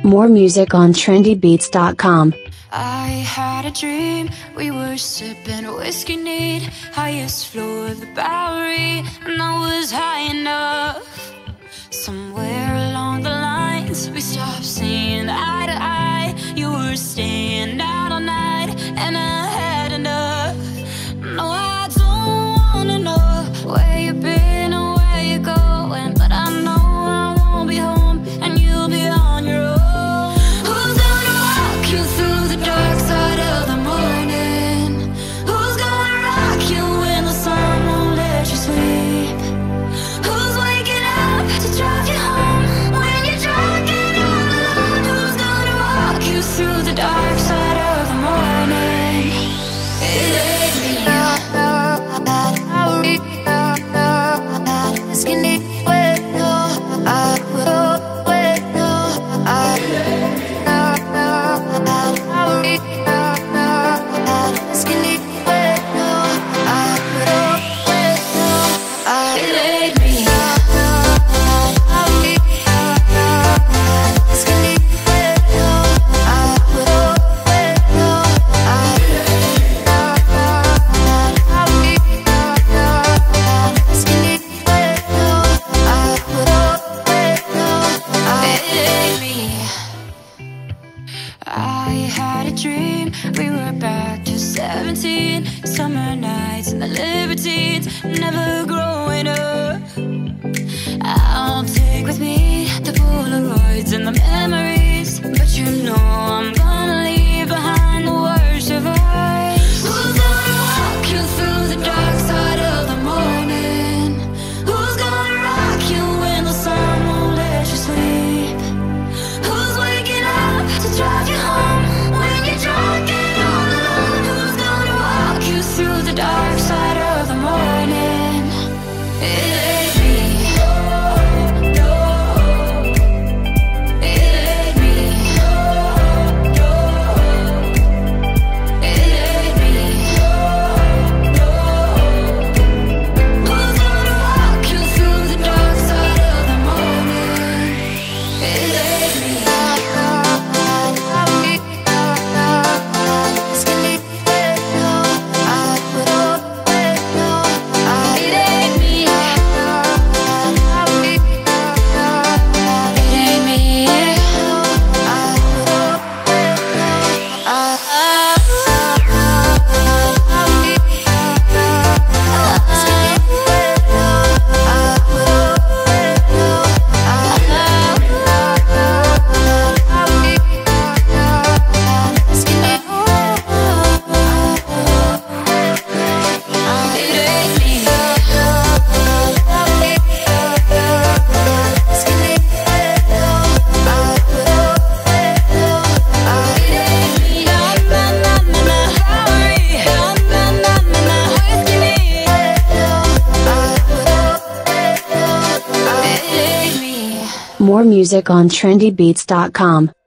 More music on trendybeats.com. I had a dream, we were sipping whiskey neat, highest floor of the Bowery, and I was high enough. Somewhere along the lines, we stopped seeing eye to eye. You were staying out all night, and I had enough. No, I don't wanna know where you've been or where you're going, but I know I won't be home, and you'll be on your own. Who's gonna walk you through the dark side of the morning? Who's gonna rock you when the sun won't let you sleep? Who's waking up to drive you home when you're drunk and all alone? Who's gonna walk you through the dark side of the morning? It ain't me. I had a dream, we were back to 17, summer nights and the libertines, never growing up. I'll take with me the Polaroids and the memories, but you know I'm gonna leave behind the worst of us. Who's gonna walk you through the dark side of the morning? Who's gonna rock you when the sun won't let you sleep? Who's waking up to drive you home when you're drunk and all alone? Who's gonna walk you through the dark side of the morning? It ain't me. No, it ain't me. No, it ain't me. No, who's gonna walk you through the dark side of the morning? It ain't me. More music on trendybeats.com.